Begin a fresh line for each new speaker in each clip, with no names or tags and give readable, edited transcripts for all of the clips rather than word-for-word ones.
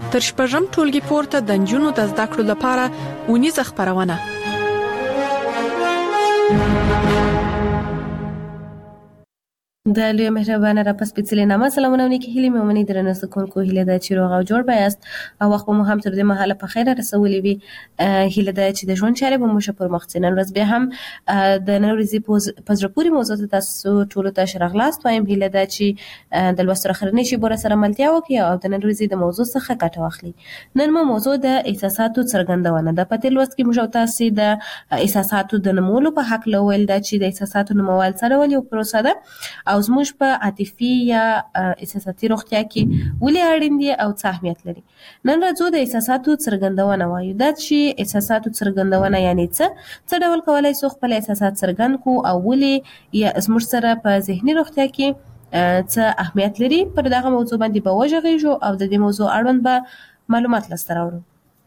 تر شپږم ټولګي پورته د نجونو د زده کړو لپاره اونیزه خپرونه.
د لوی مهربانه را پس پیڅلې نامه سلامونه ونیکي هیلې مې ومني درنه سکونکو هیله ده چې روغ او جوړ بایاست او وخت مو هم تر دې مهاله په خیر رسولې وي. هیله ده چې د ژوند چارې به مو ښه پر مخ ځي. نن ورځ بیا هم د نن ورځې په زړه پورې موضوع ته تاسو ټولو ته ښه راغلاست وایم. هیله ده چې د لوستو اخرنۍ شیبو سره ملتیا وکړي او د نن ورځې د موضوع څخه ګټه واخلي. نن مو موضوع د احساساتو څرګندونه ده. په تیر لوست کې موږ تاسو د احساساتو د نمولو په حق لول ده چې د احساساتو نمول څه ډول یو پروسه ده او زموږ په عاطفي یا احساساتي روغتیا کې ولې اړین دي او څه اهمیت لري. نن راځو د احساساتو څرګندونه وایو. دا چې احساساتو څرګندونه یعنی څه ډول کولای شو خپل احساسات څرګند کو او ولې یا زموږ سره په ذهني روغتیا کې څه اهمیت لري. پر دغه موضوع باندې به وژغېږو او د دې موضوع اړوند به معلومات لاسته راوړو.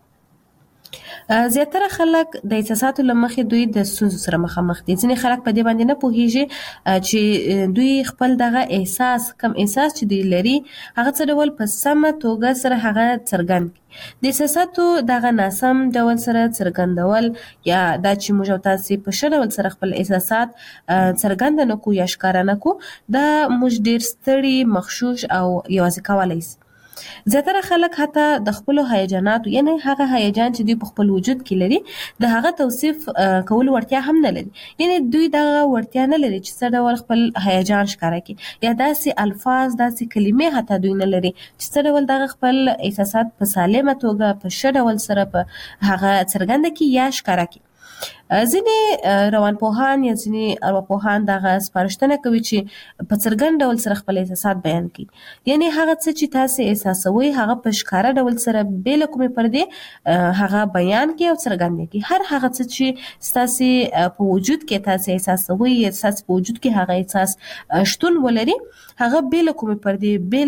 زیاتره خلک د احساساتو لمخې دوی د ستونزو سره مخامخ دي. ځینې خلک په دې باندې نه پوهیږي چې دوی خپل دغه احساس کم احساس چې دوی لري هغه څه ډول په سمه توګه سره هغه څرګند کړي. د احساساتو دغه ناسم ډول سره څرګندول یا دا چې موږ تاسو په ښه ډول سره خپل احساسات څرګند نه کو یا ښکاره نه کو دا موږ ډیر ستړي مخشوش او یوازې کولای شي. زیاتره خلک حتی د خپل هیجانات یعنی هغه هیجان چې دوی په خپل وجود کې لري د هغه توصیف کول ورتیا هم نه لري. یعنی دوی دغه ورتیا نه لري چې څه ډول خپل هیجان ښکاره کړي یا داسې الفاظ داسې کلمې حتی دوی نه لري چې څه ډول دغه خپل احساسات په سالمه توګه په ښه ډول سره په هغه څرګند کړي یا ښکاره کړي. ځینې روانپوهان یا ځینې ارواپوهان دغه سپارښتنه کوي چې په څرګند ډول سره خپل احساسات بیان کړي. یعنی هغه څه چې تاسو احساسوي هغه په ښکاره ډول سره بې له کومې پردې هغه بیان کړي او څرګند کړي. هر هغه څه چې تاسو په وجود کې تاسو احساسوي یا تاسو په وجود کې هغه احساس شتون ولري هغه بې له کومې پردې بې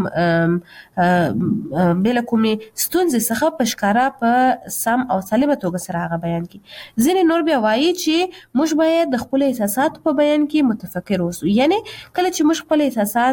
له کومې ستونزې څخه په ښکاره په سم او سالمه توګه سره هغه بیان کړي. ځینې نور بیا وایي چې موږ باید د خپل احساساتو په بیان کې متفکر اوسو. یعنی کله چې موږ خپل احساسات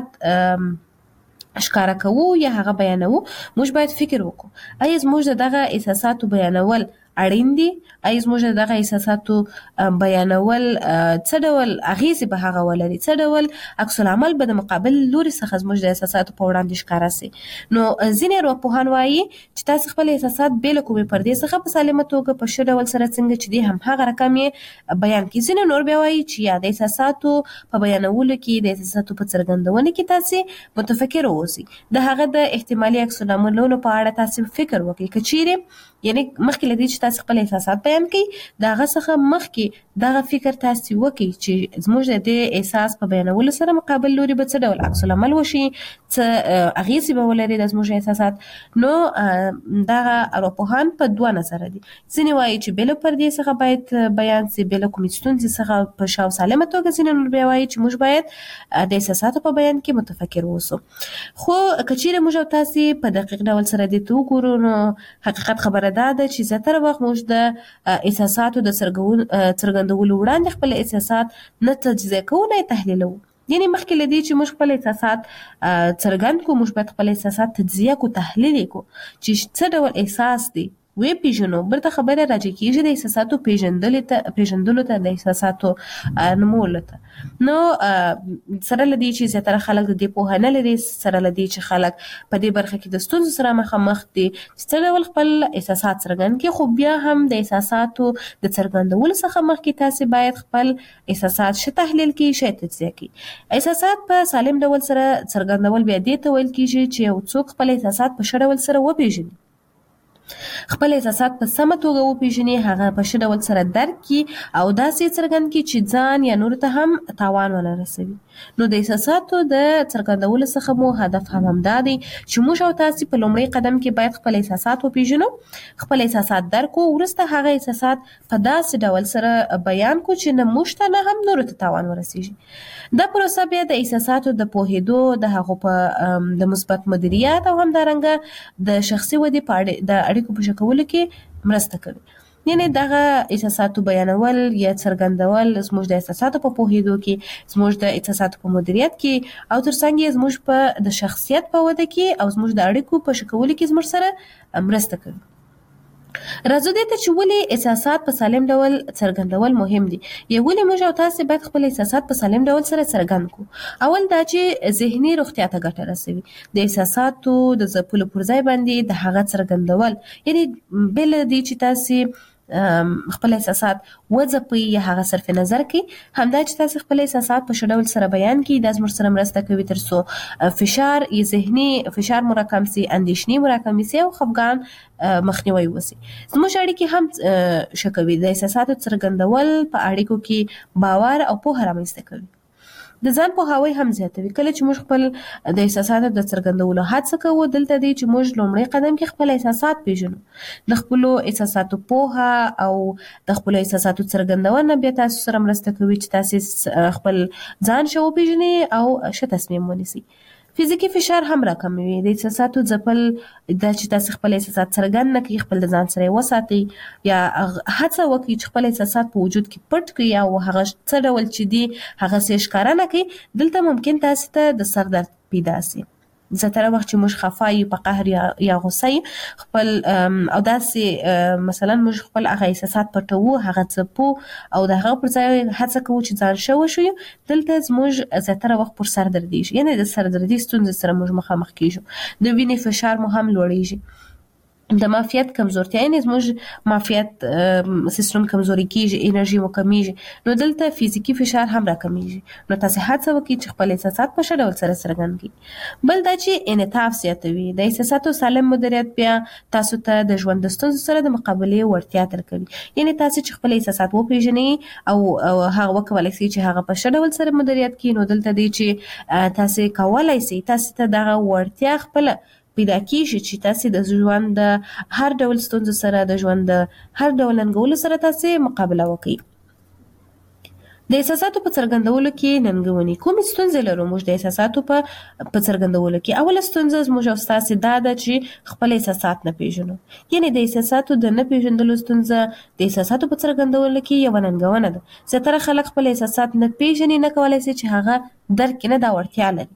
ښکاره کوو یا هغه بیانوو موږ باید فکر وکړو آیا زموږ دغه احساساتو بیانول اړین دي؟ آیا زموږ دغه احساساتو بیانول څه ډول اغیزې به هغه ولري؟ څه ډول عکس العمل به د مقابل لوري څخه زموږ د احساساتو په وړاندې ښکاره سي؟ نو ځینې ارواپوهان وایي چې تاسو خپل احساسات بې له کومې پردې څخه په سالمه توګه په ښه ډول سره څنګه چې دي هم هغه رقم یې بیان کړي. ځینې نور بیا وایي چې یا د احساساتو په بیانولو کې د احساساتو په څرګندونه کې تاسو متفکر اوسئ. د هغه د احتمالي عکس العملونو په اړه تاسو فکر وکړئ. که چیرې یعنی مخکې لدی چې تاسو خپل احساسات بیان کړئ دا هغه څخه مخکې دغه فکر تاسو وکړئ چې زموږ د احساس په بیانولو سره مقابل لوري به څه ډول عکس العمل وشي څه اغیزې به ولري د زموږ احساسات. نو دغه ارواپوهان په دوه نظر دي. ځینې وایي چې بې له پردې څخه باید بیان سي بې له کومې ستونزې څخه په ښه او سالمه توګه. ځینې نور بیا وایي چې موږ باید د احساساتو په بیان کې متفکر اوسو. خو که چیرې موږ تاسو په دقیق ډول سره دې وګورو نو حقیقت خبره دا ده چې زیاتره وخت موږ د احساساتو د څرګندولو وړاندې خپل احساسات نه تجزیه کوو نه تحلیلوو. یعنی مخکې لدی چې موږ خپل احساسات څرګند کو موږ باید خپل احساسات تجزیه کو تحلیل کو چې څه ډول احساس دی وی پیژنو. برته خبره راځي کېږي د احساساتو پیژندلو ته د احساساتو نمولو ته. نو سره لدی چې زیاتره خلک د دې پوهه نه لري سره لدی چې خلک په دې برخه کې د ستونزو سره مخامخ دي چې ډول خپل احساسات څرګند کړي. خو بیا هم د احساساتو د څرګندولو څخه مخکې تاسو باید خپل احساسات ښه تحلیل کړئ ښه تجزیه کړئ. احساسات په سالم ډول سره څرګندول بیا دې ته ویل کېږي چې یو څوک خپل احساسات په ښه ډول سره وپیژني خپل احساسات په سمه توګه وپیژني هغه په ښه ډول سره درک کړي او داسې څرګند کړي چې ځان یا نورو ته هم تاوان ونه رسوي. نو د احساساتو د څرګندولو څخه مو هدف هم همدا دی چې موږ او تاسو په لومړي قدم کې باید خپل احساسات وپیژنو خپل احساسات درک کړو وروسته هغه احساسات په داسې ډول سره بیان کړو چې نه موږ ته نه هم نورو ته تاوان ورسیږي. دا پروسه بیا د احساساتو د پوهېدو د هغو په د مثبت مدیریت او همدارنګه د شخصي ودې په د اړیکو په ښه کولو کې مرسته کوي. یعنی دغه احساساتو بیانول یا څرګندول زموږ د احساساتو په پوهېدو کې، زموږ د احساساتو په مدیریت کې، او ترڅنګ یې زموږ په د شخصیت په وده کې او زموږ د اړیکو په ښه کولو کې زموږ سره مرسته کوي. راځو دې ته چې ولې احساسات په سالم ډول څرګندول مهم دي، یا ولې موږ او تاسې باید خپل احساسات په سالم ډول سره څرګند کړو. اول دا چې ذهني روغتیا ته ګټه رسوي. د احساساتو د ځپلو پر ځای باندې د هغه څرګندول، یعنی بل دې چې تاسې خپل احساسات وځپئ یا هغه صرف نظر کړئ، همدا چې تاسې خپل احساسات په ښه ډول سره بیان کړئ، دا زموږ سره مرسته کوي تر څو فشار یا ذهني فشار مو راکم سي، اندېښنې مو راکمې سي او خفګان مخنیوی وسي. زموږ اړیکې هم ښه کوي. د احساساتو څرګندول په اړیکو کې باور او پوهه رامنځته کوي. د ځان پوهاوی هم زیاتوي. کله چې موږ خپل د احساساتو د څرګندولو هڅه کوو، دلته دی چې موږ لومړی قدم کې خپل احساسات پیژنو. د خپلو احساساتو پوهه او د خپلو احساساتو څرګندونه بیا تاسو سره مرسته کوي چې تاسې خپل ځان ښه وپیژنئ او ښه تصمیم ونیسئ. فزیکي فشار هم راکموي. د احساساتو ځپل دا چې تاسې خپل احساسات څرګند نه کړئ، خپل د ځان سره یې وساتئ، یا هڅه وکړئ چې خپل احساسات په وجود کې پټ کړئ او هغه څه ډول چې دي هغسې یې ښکاره نه کړئ. دلته ممکن تاسې ته د سر درد پیدا سي. زیاتره وخت چې موږ خفه یو، په قهر یا غوسه یو، خپل او داسې مثلا موږ خپل هغه احساسات پټوو، هغه ځپو او د هغه پر ځای هڅه کوو چې ځان ښه وښیو، دلته زموږ زیاتره وخت پر سر دردیږي. یعنې د سر دردي ستونزې سره موږ مخامخ کیږو. د وینې فشار مو هم لوړیږي. د معافیت کمزورتیا، یعنې زموږ معافیت سیستم کمزوري کیږي، انرژي مو کمیږي. نو دلته فزیکي فشار هم راکمیږي. نو تاسې هڅه وکړئ چې خپل احساسات په ښه ډول سره څرګند کړئ. بل دا چې انعطاف زیاتوي. د احساساتو سالم مدیریت بیا تاسو ته د ژوند د ستونزو سره د مقابلې وړتیا درکوي. یعنې تاسې چې خپل احساسات وپیژنئ او هغه وکولی شئ چې هغه په ښه ډول سره مدیریت کړئ، نو دلته دی چې تاسې کولی شئ، تاسې ته دغه وړتیا خپله پیدا کیږي چې تاسې د ژوند د هر ډول ستونزو سره، د ژوند د هر ډول ننګولو سره تاسې مقابله وکړئ. د احساساتو په څرګندولو کې ننګونې. کومې ستونزې لرو موږ د احساساتو په څرګندولو کې؟ اوله ستونزه زموږ او ستاسې دا ده چې خپل احساسات نه پیژنو. یعنې د احساساتو د نه پیژندلو ستونزه د احساساتو په څرګندولو کې یوه ننګونه ده. زیاتره خلک خپل احساسات نه پیژني، نه کولی شي چې هغه درک کړي، نه دا وړتیا لري.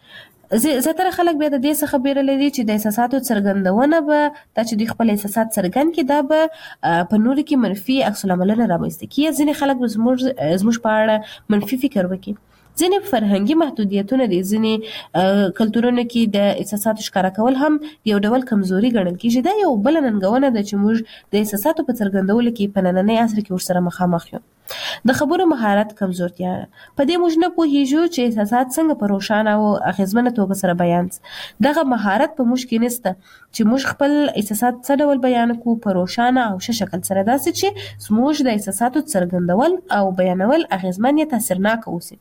زیاتره خلک بیا د دې څخه بیره لري چې د احساساتو څرګندونه به دا چې دوی خپل احساسات څرګند کړي، دا به په نورو کې منفي عکس العملونه رامنځته کړي. ځینې خلک به زموږ په اړه منفي فکر وکړي. ځینې فرهنګي محدودیتونه دي. ځینې کلتورونو کې د احساساتو ښکاره کول هم یو ډول کمزوري ګڼل کېږي. دا یو بله ننګونه ده چې موږ د احساساتو په څرګندولو کې په نننۍ عصر کې ورسره مخامخ یو. د خبرو مهارت کمزورتیا. په دې موږ نه پوهیږو چې احساسات څنګه په روښانه او اغیزمنه توګه سره بیان سي. دغه مهارت په موږ کې نشته چې موږ خپل احساسات څه ډول بیان کړو په روښانه او ښه شکل سره، داسې چې زموږ د احساساتو څرګندول او بیانول اغیزمن یا تاثیرناک اوسي.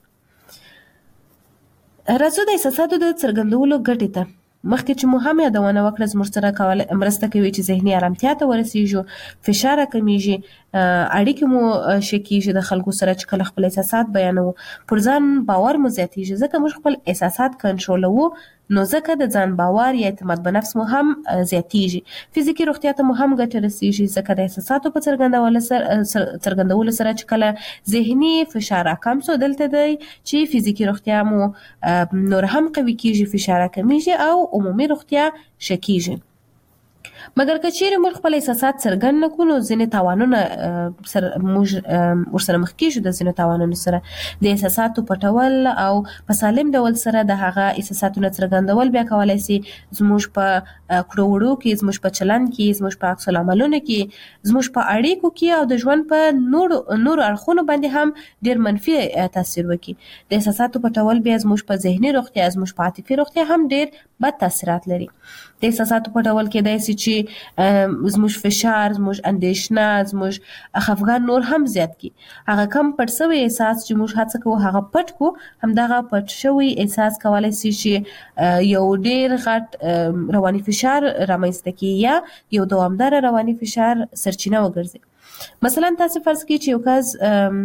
راځو د احساساتو د څرګندولو ګټې ته. مخکې چې مو هم یادونه وکړه، زموږ سره مرسته کوي چې ذهني ارامتیا ته ورسیږو، فشار راکمیږي، اړیکې مو ښه کیږي د خلکو سره چې کله خپل احساسات بیانوو، پر ځان باور مو زیاتیږي. ځکه موږ خپل احساسات کنټرولوو، نو ځکه د ځان باور یا اعتماد په نفس مو هم زیاتیږي. فزیکي روغتیا ته مو هم ګټه رسیږي، ځکه د احساساتو په څرګندولو سره چې کله ذهني فشار راکم سو، دلته دی چې فزیکي روغتیا مو نور هم قوي کیږي، فشار راکمیږي او عمومي روغتیا ښه کیږي. مګر که چیرې موږ خپل احساسات څرګند نه کړو، نو ځینې تاوانونه موږ ورسره مخ کیږو. د ځینو تاوانونو سره د احساساتو پټول او په سالم ډول سره د هغه احساساتو نه څرګندول بیا کولی سي زموږ په کړو وړو کې، زموږ په چلند کې، زموږ په عکس العملونو کې، زموږ په اړیکو کې او د ژوند په نورو اړخونو باندې هم ډېر منفي تاثیر وکړي. د احساساتو پټول بیا زموږ په ذهني روغتیا، زموږ په عاطفي روغتیا هم ډېر بد تاثیرات لري. د احساساتو پټول کېدای سي چې زموږ فشار، زموږ اندېښنه، زموږ خفګان نور هم زیات کړي. هغه کم پټ شوی احساس چې موږ هڅه کوو هغه پټ کړو، همدغه پټ شوی احساس کولی شي چې یو ډېر غټ رواني فشار رامنځته کړي یا یو دوامداره رواني فشار سرچینه وګرځي. مثلا تاسې فرض کړئ چې یو کس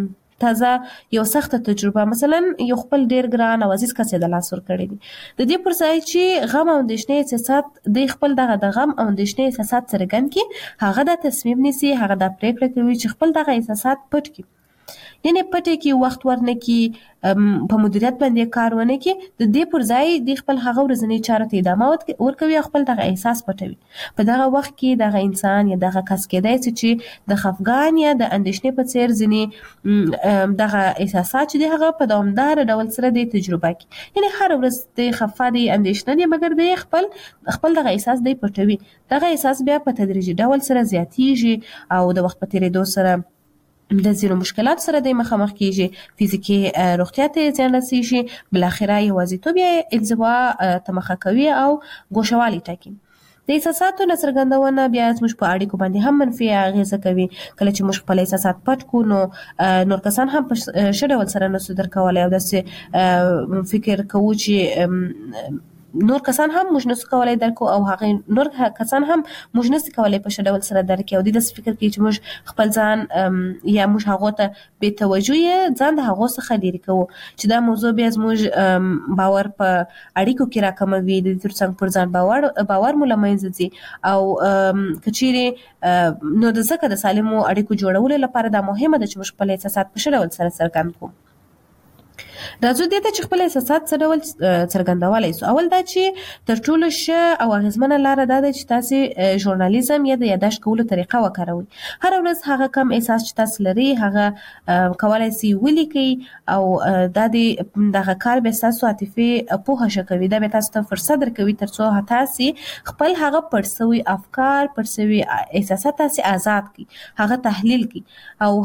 تازه یو سخته تجربه مثلا یو خپل ډیر ګران او عزیز کس د لاس ور کړی دي د دې پر ځای چې غم او اندېښنې احساسات د خپل دغه غم او اندېښنې احساسات څرګند کړي هغه د تصمیم نیسي هغه د پریکړه کوي چې خپل دغه احساسات پټ کړي یعنی پټ کې وخت ورنه کې په مدیریت باندې کار ونه کې د دې پر ځای د خپل هغه ورځنی چارو ته ادامه ورکوي خپل دغه احساس پټوي په دغه وخت کې دغه انسان یا دغه کس کېدای چې د خفګان یا د اندېښنې په څیر ځینې دغه احساسات چې هغه په دوامدار ډول سره د تجربه کوي یعنی هر ورځ د خفه دي اندېښنه دي مګر د خپل دغه احساس دی پټوي دغه احساس بیا په تدریجي ډول سره زیاتیږي او د وخت په تیریدو سره د ځینو مشکلات سره د مخامخ کیږي فزیکی روغتیا ته زیان رسیږي بل اخره یوازیتوب یا انزوا تمخه کوي او ګوښوالي ټاکي د احساساتو څرګندونه بیا زموږ په اړیکو باندې هم منفي اغیزه کوي کله چې موږ خپل احساسات پټ کو نور کسان هم په ښه ډول سره نسو درکولای او داسې فکر کوو چې نور کسان هم موږ نسو کولای درکو او هغه نور کسان هم موږ نسو کولای په ښه ډول سره درکو او د دې فکر کوي چې موږ خپل ځان یا موږ هغه ته بې توجهي ځان د هغه څخه لري کوو چې دا موضوع بیا زموږ باور په اړیکو کې راکموي د ترڅنګ پر ځان باور مو لمنځه ځي او کچيري نو د ځکه د سالمو اړیکو جوړولو لپاره دا مهمه ده چې موږ خپل احساسات په ښه ډول سره څرګند کړو راځو دې ته چې خپل احساسات څه ډول څرګندولای سو اول دا چې تر ټولو ښه او اغیزمنه لاره دا ده چې تاسو ژورنالیزم یا د یادښت کولو طریقه وکاروئ هر ورځ هغه کم احساس چې تاسو لري هغه کولای شئ ولیکئ او دا دغه کار به تاسو عاطفي پوهه شکوي دا به تاسو ته فرصت درکوي ترڅو تاسو خپل هغه پرسوي افکار پرسوي احساسات تاسو آزاد کړئ هغه تحلیل کړئ او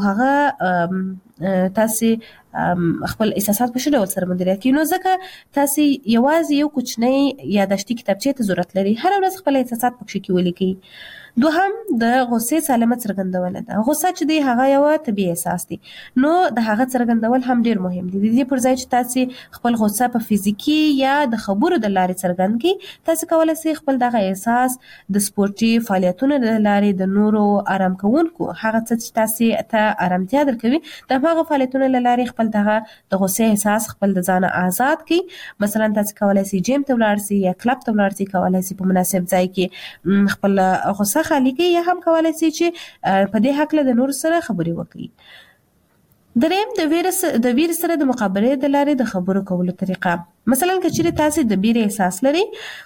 هغه تاسو خپل احساسات په ښه ډول سره مدیریت کړئ نو ځکه تاسو یوازې یو کوچنی یادښتي کتابچې ته ضرورت لري هر ورځ خپل احساسات پکې کې ولیکئ دوهم د غصې سالمه څرګندونه ده غصه چې دی هغه یو طبيعي احساس دی نو د هغه څرګندول هم ډیر مهم دي د دې پر ځای چې تاسو خپل غصه په فزیکی یا د خبرو د لارې څرګند کړئ تاسو کولای شئ خپل دغه احساس د سپورتي فعالیتونو د لارې د نورو آرام کوونکو هغه څه چې تاسو ته آرامتیا درکوي د هغه فعالیتونو د لارې خپل دغه د غصې احساس خپل د ځان آزاد کړئ مثلا تاسو کولای شئ جیم ته ولاړ شئ یا کلب ته ولاړ شئ کولای شئ په مناسب ځای کې خپل غصه خالی کې یا هم کولای شي چې په دې حق له د نور سره خبرې وکړي دریم د ویر سره د مقابله د لارې د خبرو کولو طریقه مثلا کچېرې تاسو د ویر احساس لري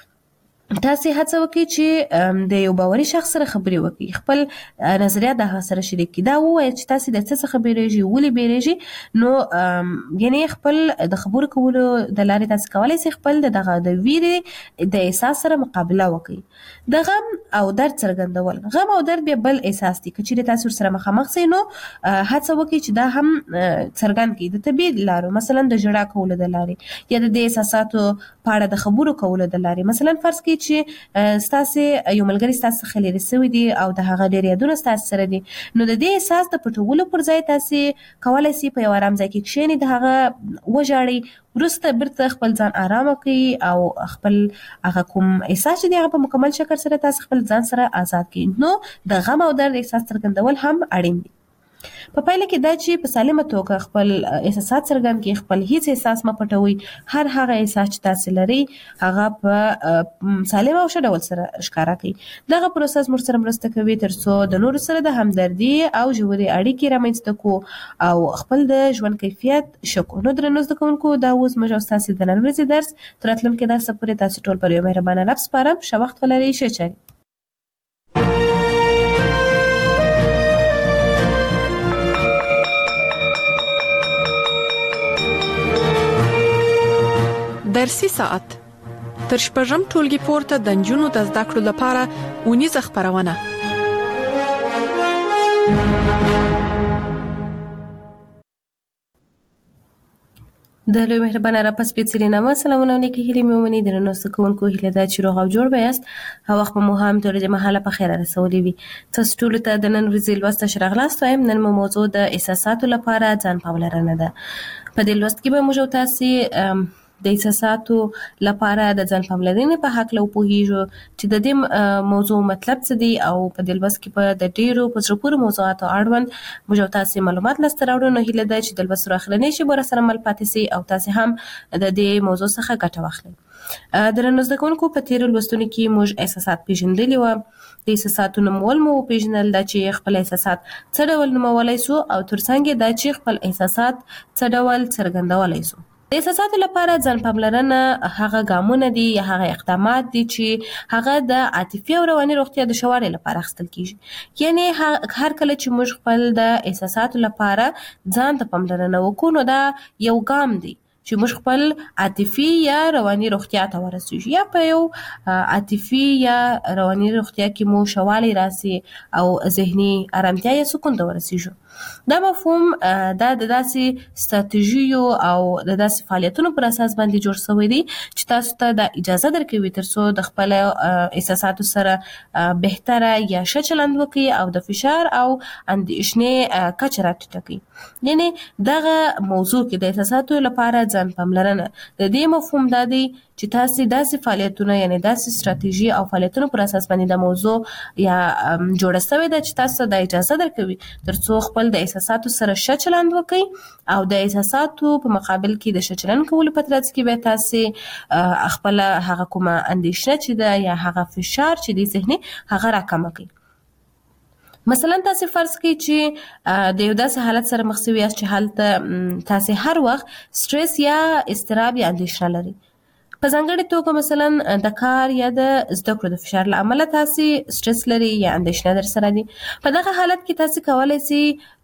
تاسو هڅه وکړئ چې د یو باوري شخص سره خبرې وکړئ خپل نظریات د هغه سره شریک کړئ دا وایي چې تاسو د څه څخه بیریږئ ولې بیریږئ نو یعنی خپل د خبرو کولو د لارې تاسو کولای شئ خپل دغه د ویرې د احساس سره مقابله وکړئ د غم او درد څرګندول غم او درد به بل احساس دي کچېرې تاسو سره مخامخ شئ نو هڅه وکړئ چې دا هم څرګند کړئ د طبيعي لارو مثلا د ژړا کولو د لارې یا د احساساتو په اړه د خبرو کولو د لارې مثلا فرض کړئ چې ستاسو یو ملګری ستاسو خلیر سوي دي او د هغه ډیر یادونه ستاسو سره دي نو د دې احساس د پټولو پر ځای تاسو کولای شئ په یو آرام ځای کې کښېنئ د هغه وژاړئ وروسته بیرته خپل ځان آرام کړئ او خپل هغه کوم احساس چې هغه په مکمل شکل سره تاسو خپل ځان سره آزاد کړئ نو د غم او درد احساس څرګندول هم اړین دي په پایله کې دا چې په سالمه توګه خپل احساسات څرګند کړئ خپل هیڅ احساس مه پټوئ هر هغه احساس چې تاسو لري هغه په سالمه او ښه ډول سره ښکاره کړئ دغه پروسس موږ سره مرسته کوي ترڅو د نورو سره د همدردي او ژورې اړیکې رامنځته کړو او خپل د ژوند کیفیت ښه کړو نو درنو زده کوونکو دا اوس موږ او ستاسو د نن ورځې درس تر راتلونکي درس پورې تاسو ټول پر یو مهربانه رب سپارم ښه وخت ولرئ ښه چارې
درسي ساعت تر شپږم ټولګي پورته د نجونو د زده کړو لپاره اونیزه خبرونه
د لوی مهربانه را پس پیڅلې نامه سلامونه نیکی هیلې مې ومني درنو زده کوونکو هیله ده چې روغ او جوړ به یاست او وخت مو هم تر دې مهاله په خیر رسولې وي تاسو ټول ته د نن ورځې لوست شراغلاست وایم نن موضوع د احساساتو لپاره ځان پاملرنه ده په دې لوست کې به موږ تاسو د احساساتو لپاره د ځان پاملرنې په حق له پوهیږو چې د دې موضوع مطلب څه دی او په دې لوست کې په د ډیرو په زړه پورې موضوعاتو اړوند موږ تاسو معلومات لاسته راوړو. نو هیله ده چې د لوست راخلنې شي بر سره مل پاتې سي او تاسو هم د دې موضوع څخه ګټه واخلئ. درنو زده کوونکو په تیر لوستونو کې موږ احساسات پیژندلي و. د احساساتو نومول مو پیژنل دا چې خپل احساسات څه ډول نومولای سو او ترڅنګ دا چې خپل احساسات څه ډول څرګندولای سو. د احساساتو لپاره ځان پاملرنه هغه ګامونه دي یا هغه اقدامات دي چې هغه د عاطفي او رواني روغتیا د ښه والي لپاره اخیستل کیږي. یعنی هر کله چې موږ خپل د احساساتو لپاره ځان ته پاملرنه وکړو نو دا یو ګام دی چې موږ خپل عاطفي یا رواني روغتیا ته ورسیږو یا په یو عاطفي یا رواني روغتیا کې مو شوالی راسي او ذهني آرامتیا یا سکون ته ورسیږو. دا مفهوم دا د داسې ستراتیژیو او د داسې فعالیتونو پر اساس باندې جوړ شوی دی چې تاسو ته د اجازه درکوي ترڅو د خپل احساساتو سره بهتره یا ښه چلند وکړي او د فشار او اندېښنې کچه راټیټه کړي. یعنی دغه موضوع کې د احساساتو لپاره ځان پاملرنه د دې مفهوم دا دی چې تاسو داسې فعالیتونه یعنی داسې ستراتیژي او فعالیتونو پر اساس باندې د موضوع یا جوړه شوی ده چې تاسو د اجازه درکوي ترڅو خپل د احساساتو سره ښه چلند وکړي او د احساساتو په مقابل کې د ښه چلند کولو په ترڅ کې به تاسو خپل هغه کومه اندېښنه چې ده یا هغه فشار چې دی ذهني هغه راکمه کړئ. مثلا تاسو فرض کړئ چې د یو داسې حالت سره مخ شوي یاست چې هلته تاسو هر وخت سټرس یا اضطراب یا اندېښنه لرئ. په ځانګړې توګه مثلا د کار یا د زده کړو د فشار له امله تاسو سټرس لري یا اندېښنه در سره دي. په دغه حالت کې تاسو کولای شئ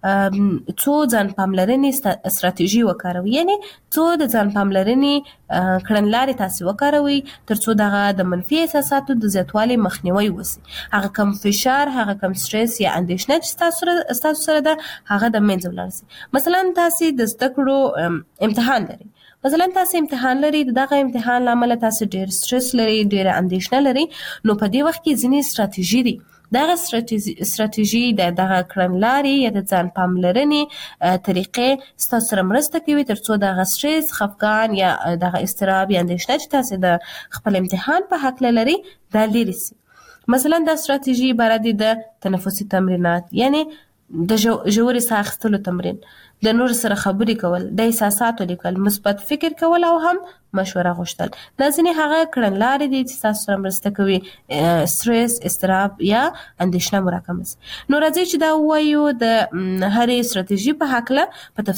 څو ځان پاملرنې ستراتیژي وکاروئ. یعنی څو د ځان پاملرنې کړنلارې تاسو وکاروئ ترڅو دغه د منفي احساساتو د زیاتوالي مخنیوي وشي. هغه کم فشار، هغه کم سټرس یا اندېښنه چې تاسو سره ده هغه د منځه ولاړ شي. مثلا تاسو د زده کړو امتحان لرئ. مثلا تاسو امتحان لري دغه امتحان لامل تاسو ډیر سټرس لري، ډیر اندېښنه لري، نو په دې وخت کې ځینې ستراتیژي دي. دغه ستراتیژي دغه کړنلارې یا د ځان پاملرنې طریقې ستاسو سره مرسته کوي ترڅو دغه سټرس، خفګان یا دغه اضطراب یا اندېښنه چې تاسو د خپل امتحان په حق لري دا لري سي. مثلا دا ستراتیژي عبارت دي د تنفسي تمرینات، یعنی د ژورې ساه اخیستلو تمرین، د نور سره خبرې کول، د احساساتو لیکل، مثبت فکر کول او هم مشوره غوښتل. دا ځینې هغه کړنلارې دي چې تاسو سره مرسته کوي سټرس، اضطراب یا اندېښنه مو راکمه شي. نو راځئ چې دا ووایو د هرې ستراتیژي په هکله په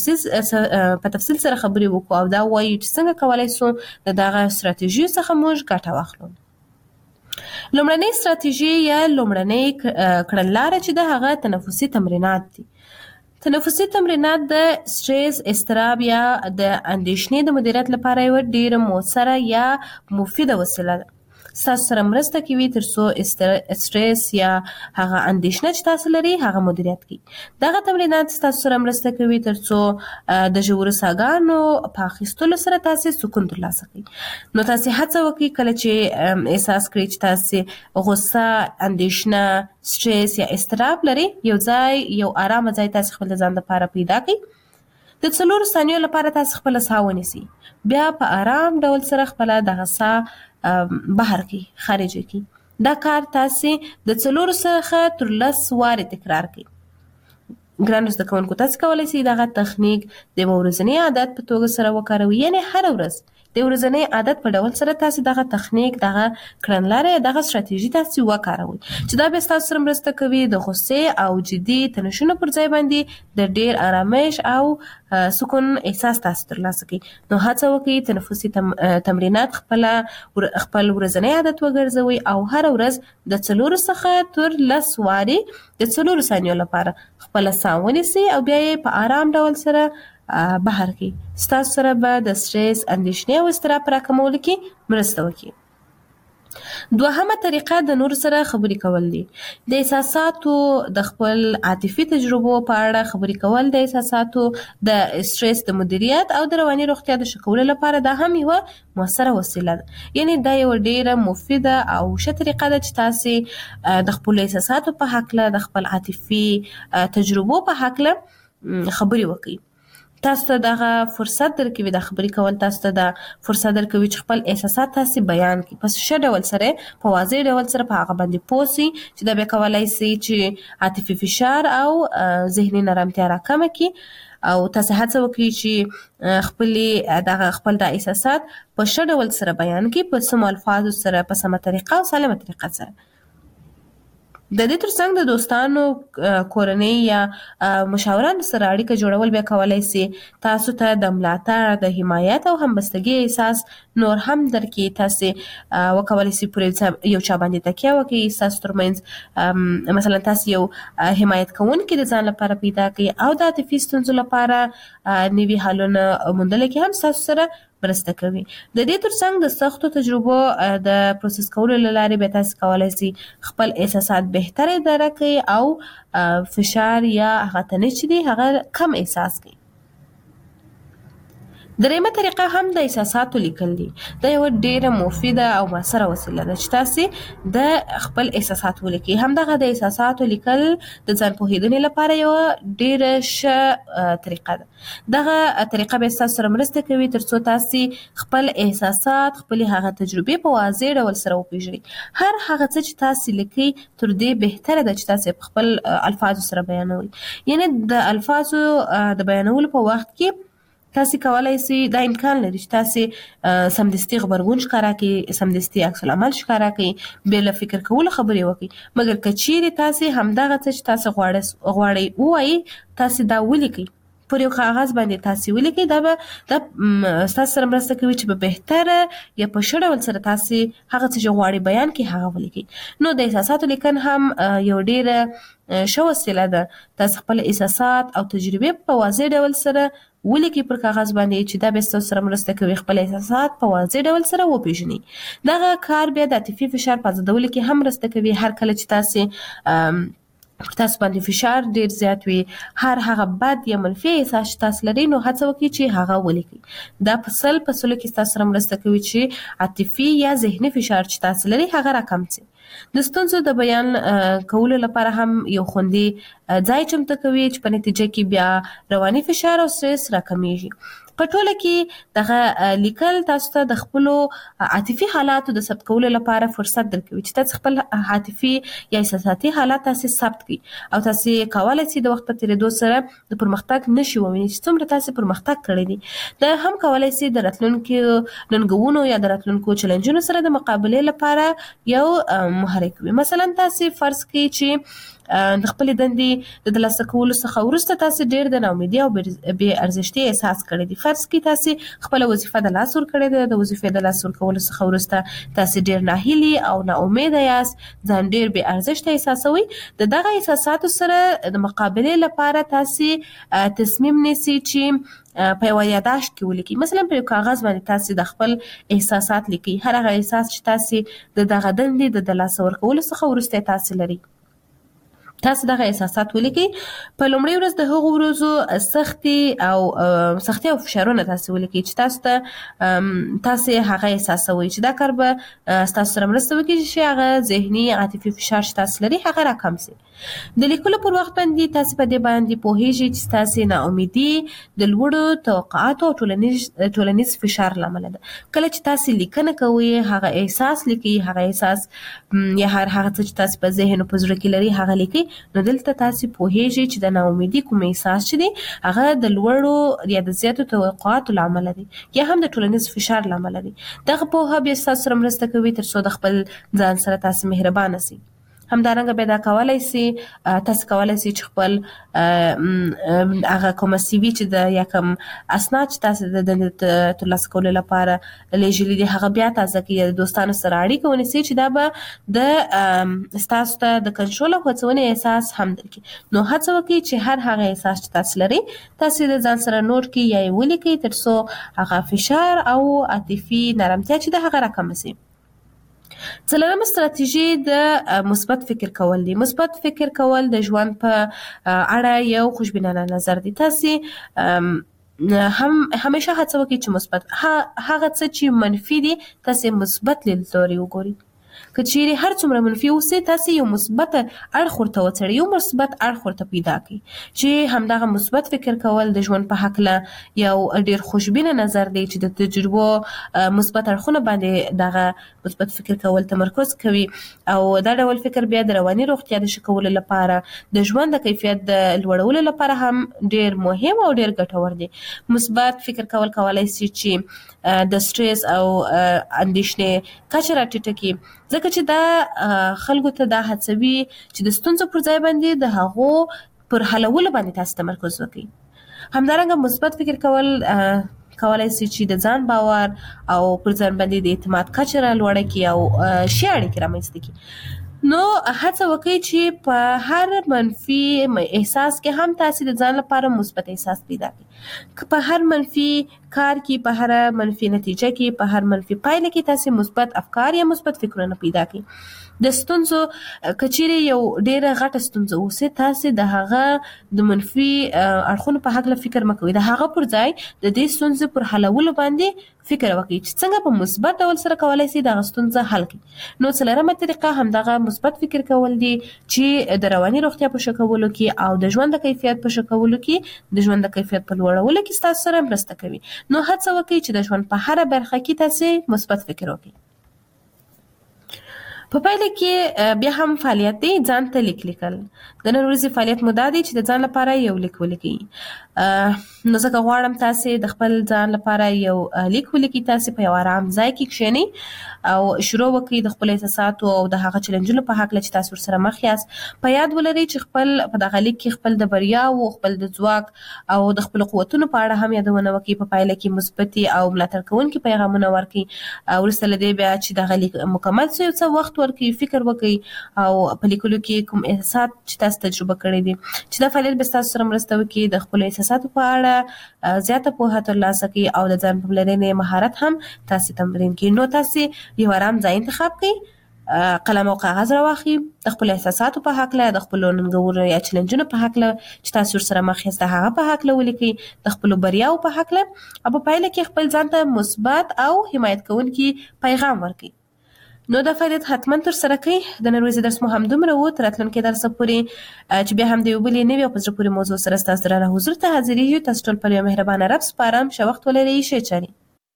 تفصیل سره خبرې وکړو او دا ووایو چې څنګه کولی شو د دغه ستراتیژیو څخه موږ ګټه واخلو. لومړنۍ ستراتیژي یا لومړنۍ کړنلاره چې ده هغه تنفسي تمرینات دي. تنفسي تمرینات د سټرس، اضطراب یا د اندېښنې د مدیریت لپاره یو ډېره مؤثره یا مفیده وسیله ده. ستاسو سره مرسته کوي ترڅو سټرس یا هغه اندېښنه چې تاسو لري هغه مدیریت کړئ. دغه تمرینات ستاسو سره مرسته کوي ترڅو د ژورو ساګانو په اخیستلو سره تاسو سکون ترلاسه کړئ. نو تاسو هڅه وکړئ کله چې احساس کړئ چې تاسو غوسه، اندېښنه، سټرس یا اضطراب لري، یو آرامه ځای تاسو خپل ځان لپاره پیدا کړئ. د 4 ثانیو لپاره تاسو خپل ساه ونیسئ. بیا په آرام ډول سره خپل دغه ساه بهر کی خارج کی. دا کار تاسو د 4 څخه تر 10 واره تکرار کړئ. ګرانو زده کوونکو تاسو کولی شئ دغه تخنیک د ورځني عادت په توګه سره وکاروئ. یعنی هر ورځ د ورځني عادت په ډول سره تاسو دغه تخنیک، دغه کړنلارې، دغه ستراتیژي تاسو وکاروئ چې دا به تاسو سره مرسته کوي د غوسې او جدي تنشونو پر ځای باندې د ډیر آرامش او سکون احساس تاسو ترلاسه کړئ. نو هڅه وکړئ تنفسي تمرینات خپل ورځنی عادت وګرځوئ او هر ورځ د 4 څخه تر 10 وارې د 4 ثانیو لپاره خپل ساه ونیسئ او بیا یې په آرام ډول سره بهر کی. ستاسو سره به د سټرس، اندېښنې او اضطراب راکمولو کې مرسته وکړي. دوهمه طریقه د نور سره خبرې کول دي. د احساساتو د خپل عاطفي تجربو په اړه خبرې کول د احساساتو د سټرس د مدیریت او د رواني روغتیا د ښه کولو لپاره دا هم یوه مؤثره وسیله ده. یعنی دا یو ډیره مفیده او ښه طریقه ده چې تاسو د خپل احساساتو په هکله، د خپل عاطفي تجربو په هکله خبرې وکړئ. تاسو ته دغه فرصت درکوي د خبرې کول، تاسو ته د فرصت درکوي چې خپل احساسات تاسو بیان کړئ په ښه ډول سره، په واضح ډول سره په هغه باندې پوه سئ چې دا بیا کولی سي چې عاطفي فشار او ذهني نرمتیا راکمه کړي او تاسو هڅه وکړئ چې خپل د احساسات په ښه ډول سره بیان کړئ، په سمو الفاظو سره، په سمه طریقه او سالمه طریقه سره. د دې ترڅنګ د دوستانو، کورنۍ یا مشاورانو سره اړیکه جوړول بیا کولی سي تاسو ته د ملاتړ، د حمایت او همبستګۍ احساس نور هم درکړي. تاسو وکولی سي پر یو چا باندې تکیه وکړئ، ستاسو ترمنځ مثلا تاسو یو حمایت کوونکی د ځان لپاره پیدا کړئ او د عاطفي ستونزو لپاره نوي حلونه موندلو کې هم ستاسو سره مرسته کوي. د دې ترڅنګ د سختو تجربو د پروسس کولو له لارې به تاسو کولی سي خپل احساسات بهتر اداره کړئ او فشار یا هغه تنش چې دی هغه کم احساس کړئ. درېیمه طریقه هم د احساساتو لیکل دي. دا یو ډیره مفیده او مؤثره وسیله ده چې تاسو د خپل احساسات ولیکئ. همدغه د احساساتو لیکل د ځان پوهېدنې لپاره یو ډیره ښه طریقه ده. دغه طریقه به تاسو سره مرسته کوي ترڅو تاسو خپل احساسات، خپل هغه تجربې په واضح ډول سره وپیژنئ. هر هغه څه چې تاسو لیکئ تر دې بهتره ده چې تاسو په خپل الفاظو سره بیانوئ. یعنی د الفاظو د بیانولو په وخت کې تاسو کولی سي، دا امکان لري چې تاسو سمدستي غبرګون ښکاره کړئ، سمدستي عکس العمل ښکاره کړئ، بې له فکر کولو خبرې وکړئ. مګر که چیرې تاسو همدغه څه چې تاسو غواړئ ووایئ، تاسو دا ولیکئ، پر یو کاغذ باندې تاسو ولیکئ. دا ستاسو سره مرسته کوي چې په بهتره یا په ښه ډول سره تاسو هغه څه چې غواړئ بیان کړئ هغه ولیکئ. نو د احساساتو لیکن هم یو ډیره ښه وسیله ده. تاسو خپل احساسات او تجربې په واضح ډول سره ولیکئ پر کاغذ باندې چې دا به ستاسو سره مرسته کوي خپل احساسات په واضح ډول سره وپیژنئ. دغه کار بیا د عاطفي فشار په ازادولو کې هم مرسته کوي. هر کله چې تاسو باندې فشار ډیر زیات وي، هر هغه بد یا منفي احساس چې تاسو لرئ، نو هڅه وکړئ چې هغه ولیکئ. دا په سلو کې ستاسو سره مرسته کوي چې عاطفي یا ذهني فشار چې تاسو لرئ هغه راکم شي. د ستونزو د بیان کولو لپاره هم یو خوندي ځای چمتو کوي چې په نتیجه کې بیا رواني فشار او سټرس راکمیږي. په ټوله کې دغه لیکل تاسو ته د خپلو عاطفي حالاتو د ثبت کولو لپاره فرصت درکوي چې تاسو خپل عاطفي یا احساساتي حالات تاسو ثبت کړئ او تاسو کولی سئ د وخت په تېرېدو سره د پرمختګ نښې ووینئ چې څومره تاسو پرمختګ کړی دی. دا هم کولی سئ د راتلونکو ننګونو یا د راتلونکو چیلنجونو سره د مقابلې لپاره یو محرک وي. مثلا تاسو فرض کړئ چې د خپل دندې د ترلاسه کولو څخه وروسته تاسو ډیر د ناامیدۍ او بې ارزښتۍ احساس کړی دی. فرض کړئ تاسو خپل وظیفه د لاس ورکړې ده، د وظیفې د لاس ورکولو څخه وروسته تاسو ډیر ناهیلي او ناامیده یاست، ځان ډیر بې ارزښته احساسوئ. د دغه احساساتو سره د مقابلې لپاره تاسو تصمیم نیسئ چې په یو یاداشت کې ولیکئ. مثلا په یو کاغذ باندې تاسو د خپل احساسات لیکئ، هر هغه احساس چې تاسو د دغه دندې د ترلاسه ورکولو څخه وروسته تاسو لرئ. تاسو دغه احساسات ولیکئ. په لومړۍ ورځ د هغو ورځو سختي او فشارونه تاسو ولیکئ چې تاسو هغه احساسوئ، چې دا کار به ستاسو سره مرسته وکړي چې هغه ذهني عاطفي فشار چې تاسو لرئ هغه راکم شي. د لیکلو پر وخت باندې تاسو په دې باندې پوهیږئ چې تاسو ناامیدي د لوړو توقعاتو او ټولنیز فشار لامل ده. کله چې تاسو لیکنه کوئ، هغه احساس لیکئ، هغه احساس یا هر هغه څه چې تاسو په ذهن او په زړه کې لري هغه لیکئ. نو دلته تاسو پوهیږئ چې د ناامیدي کوم احساس چې دی هغه د لوړو یا د زیاتو توقعاتو لامل دی یا هم د ټولنیز فشار لامل دی. دغه پوهه بیا تاسو سره مرسته کوي ترڅو د خپل ځان سره تاسو مهربانه سئ. همدارنګه به دا کولی سي تاسو کولی سئ چې خپل هغه کومه سی وي چې د یا کوم اسناد چې تاسو د دندې ترلاسه کولو لپاره لیږلي دي هغه بیا تازه کړئ، د دوستانو سره اړیکه ونیسئ چې دا به ستاسو ته د کنټرول او هڅونې احساس هم درکړي. نو هڅه وکړئ چې هر هغه احساس چې تاسو لرئ تاسو د ځان سره نوٹ کړئ یا یې ولیکئ ترڅو هغه فشار او عاطفي نرمتیا چې ده هغه راکمه سي. څلورمه ستراتیژي د مثبت فکر کول دی. مثبت فکر کول د ژوند په اړه یو خوشبینانه نظر دی. تاسو همیشه هڅه وکړئ چې مثبت هغه څه چې منفي دي تاسو مثبت لیدلوري وګورئ. که چیرې هر څومره منفي اوسئ تاسې یو مثبت اړخ ورته وڅېړئ، یو مثبت اړخ ورته پیدا کړئ چې همدغه مثبت فکر کول د ژوند په هکله یو ډېر خوشبینه نظر دی چې د تجربو مثبت اړخونه باندې دغه مثبت فکر کول تمرکز کوي او دا ډول فکر بیا د رواني روغتیا د ښه کولو لپاره د ژوند د کیفیت د لوړولو لپاره هم ډېر مهم او ډېر ګټور دی. مثبت فکر کول کولای شي چې د سټرس او اندېښنې کچه راټیټه کړي، ځکه چې دا خلکو ته دا هڅوي چې د ستونزو پر ځای باندې د هغو پر حلولو باندې تاسو تمرکز وکړئ. همدارنګه مثبت فکر کول کولای شي چې د ځان باور او پر ځان باندې د اعتماد کچه لوړه کړي او ښې اړیکې رامنځته کړي. نو هڅه وکړئ چې په هر منفي احساس کې هم تاسو د ځان لپاره مثبت احساس پیدا کړئ. که په هر منفي کار کې، په هر منفي نتیجه کې، په هر منفي پایله کې تاسو مثبت افکار یا مثبت فکرونه پیدا کړئ. د ستونزو کچېرې یو ډېره غټه ستونزه اوسي، تاسو د هغه د منفي اړخونو په هکله فکر مه کوئ، د هغه پر ځای د دې ستونزې پر حلولو باندې فکر وکړئ چې څنګه په مثبت ډول سره کولای شي دغه ستونزه حل کړي. نو څلورمه طریقه همدغه مثبت فکر کول دي چې د رواني روغتیا په ښه کولو کې او د ژوند د کیفیت په ښه کولو کې، د ژوند د کیفیت په لوړولو کې ستاسو سره مرسته کوي. نو هڅه وکړئ چې د ژوند په هره برخه کې تاسو مثبت فکر وکړئ. په پایله کې بیا هم فعالیت دی ځان ته لیک لیکل. د نن ورځې فعالیت مو دا دی چې د ځان لپاره یو لیک ولیکئ. نو ځکه غواړم تاسو د خپل ځان لپاره یو لیک ولیکئ. تاسو په یو آرام ځای کې کښېنئ او شروع وکړئ د خپل احساساتو او د هغه چیلنجونو په هکله چې تاسو ورسره مخ یاست. په یاد ولرئ چې خپل په دغه لیک کې خپل د بریاوو، خپل د ځواک او د خپل قوتونو په اړه هم یادونه وکړئ. په پایله کې مثبتې او ملاتړ کوونکي پیغامونه ورکړئ. وروسته له دې بیا چې دغه لیک مکمل شي، څه وخت ورکړئ، فکر وکړئ او په لیکلو کې کوم احساسات چې تاسو تجربه کړی دي، چې دا فعالیت به تاسو سره مرسته وکړي د خپل احساساتو په اړه زیاته پوهه ترلاسه کړئ او د ځان پاملرنې مهارت هم تاسو تمرین کړئ. نو تاسو یو آرام ځای انتخاب کړئ، قلم او کاغذ راواخلئ، د خپل احساساتو په هکله، د خپل ننګونو یا چیلنجونو په هکله چې تاسو سره مخ یاست د هغه په هکله ولیکئ، د خپل بریاوو په هکله، او په پایله کې خپل ځان ته مثبت او حمایت کوونکي پیغام ورکړئ. نو دا فعالیت حتما تر سره کړئ. د نن ورځې درس مو همدومره و. تر راتلونکي درسه پورې چې بیا هم د یو بلې نوې او په زړه پورې موضوع سره ستاسو درانه حضور ته حاضرېږو. تاسو ټول پر یو مهربانه رب سپارم. ښه وخت ولرئ. ښې چارې.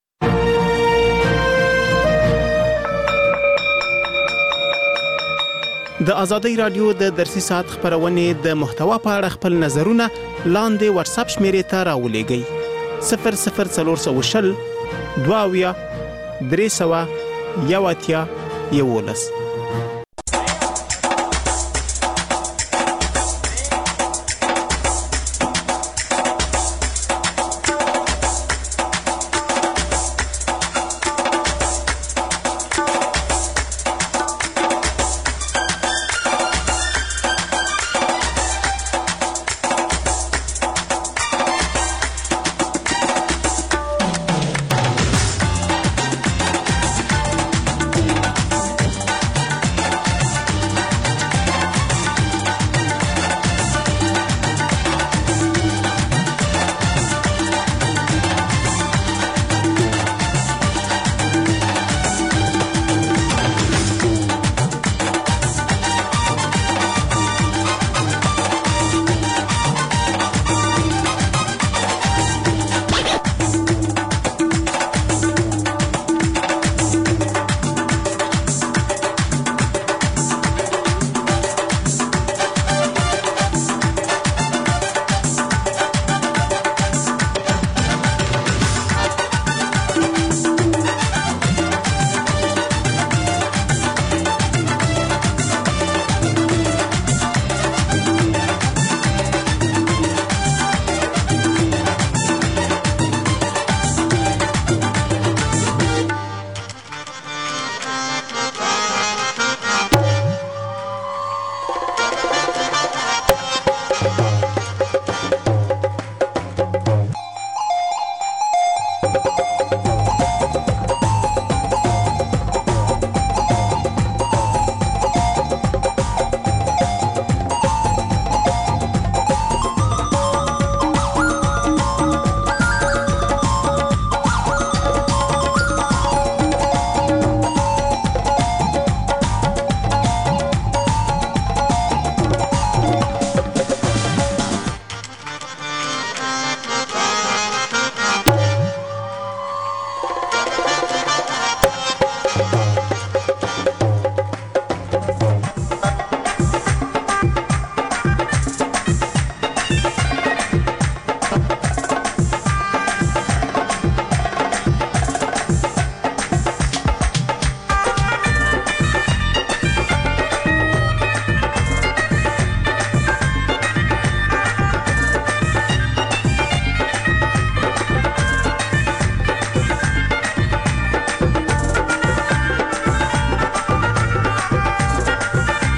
د ازادۍ راډیو د درسي ساعت خبرونې د محتوا په اړه خپل نظرونه لاندې واتساپ شمیرې ته راولېږئ. 00420 22 300 11 11.